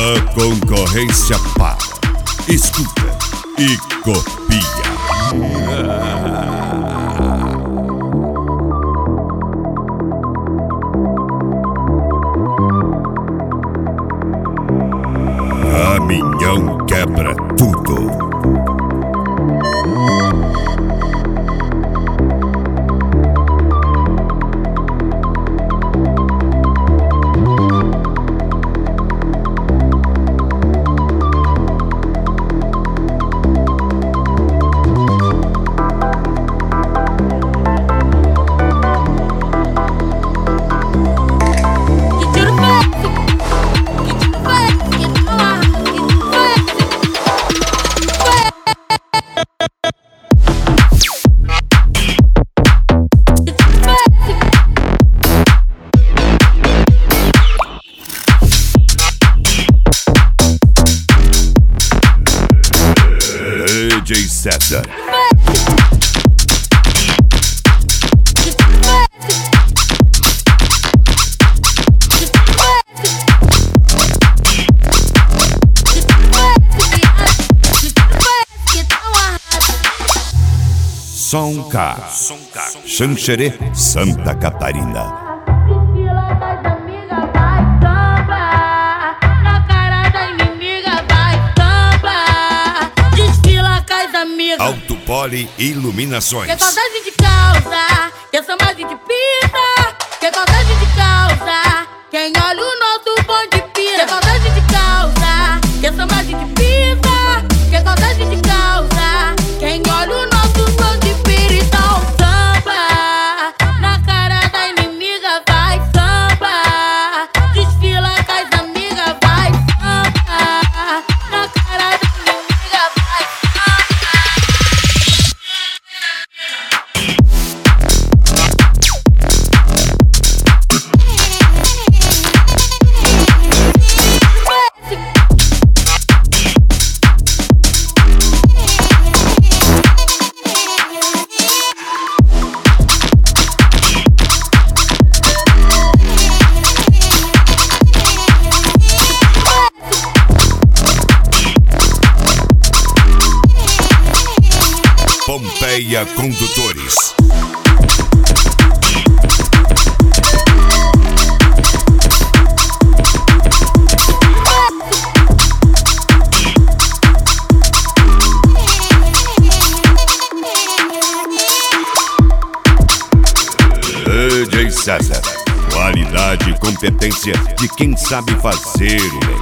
A concorrência para, escuta e copia. Caminhão quebra tudo. DJ César. Som K, Xanxerê, Santa Catarina. Alto Poli Iluminações. Que saudade de causa, que samba de pita. Que saudade de causa, quem olha o nosso bonde pira. Que saudade de causa, que samba de pita. Que saudade de causa, quem olha o nosso bonde pira. Então samba, na cara da inimiga vai samba. Desfila com as amigas vai samba. Na cara da inimiga vai samba. Pompeia Condutores. DJ César. Qualidade e competência de quem sabe fazer o